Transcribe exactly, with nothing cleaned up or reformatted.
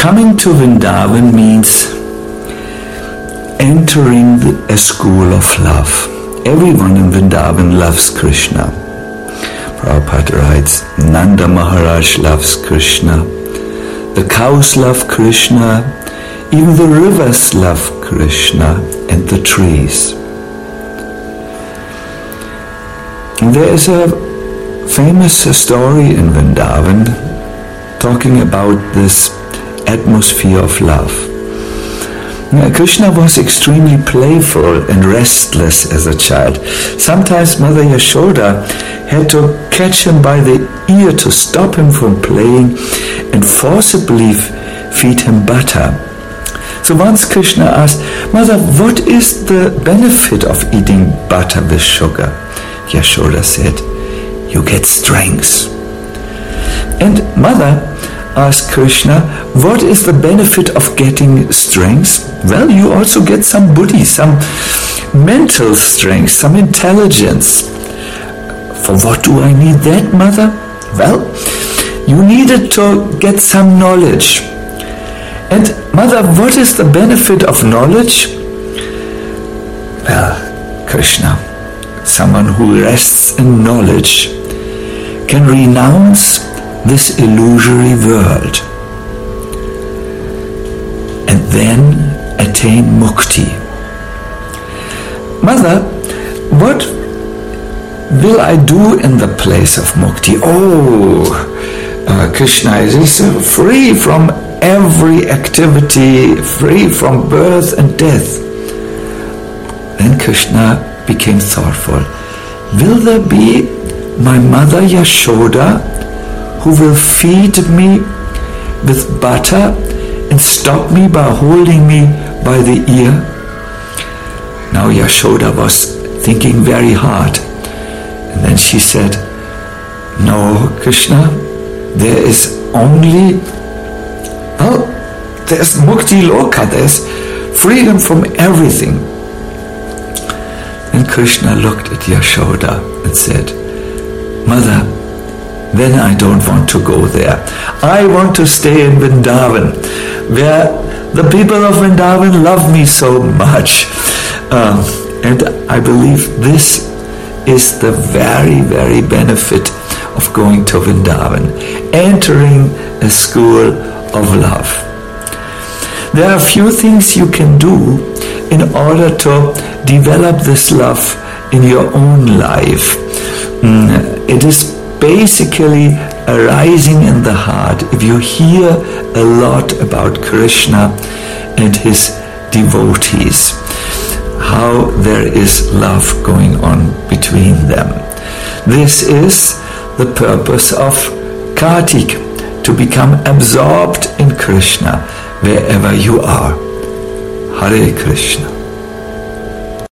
Coming to Vrindavan means entering a school of love. Everyone in Vrindavan loves Krishna. Prabhupada writes, Nanda Maharaj loves Krishna. The cows love Krishna. Even the rivers love Krishna, and the trees. There is a famous story in Vrindavan talking about this atmosphere of love. Now, Krishna was extremely playful and restless as a child. Sometimes Mother Yashoda had to catch him by the ear to stop him from playing and forcibly feed him butter. So once Krishna asked, Mother, what is the benefit of eating butter with sugar? Yashoda said, you get strength. And Mother asked Krishna, what is the benefit of getting strength? Well, you also get some buddhi, some mental strength, some intelligence. For what do I need that, Mother? Well, you needed to get some knowledge. And Mother, what is the benefit of knowledge? Well, Krishna, someone who rests in knowledge can renounce this illusory world and then attain mukti. Mother, what will I do in the place of mukti? Oh, uh, Krishna is free from every activity, free from birth and death. Then Krishna became thoughtful. Will there be my mother Yashoda who will feed me with butter and stop me by holding me by the ear? Now Yashoda was thinking very hard. And then she said, no, Krishna, there is only, well, there's Mukti Loka, there's freedom from everything. And Krishna looked at Yashoda and said, Mother, then I don't want to go there. I want to stay in Vrindavan, where the people of Vrindavan love me so much. Um, and I believe this is the very, very benefit of going to Vrindavan, entering a school of love. There are a few things you can do in order to develop this love in your own life. Mm, it is basically arising in the heart if you hear a lot about Krishna and his devotees, how there is love going on between them. This is the purpose of Kartik, to become absorbed in Krishna wherever you are. Hare Krishna.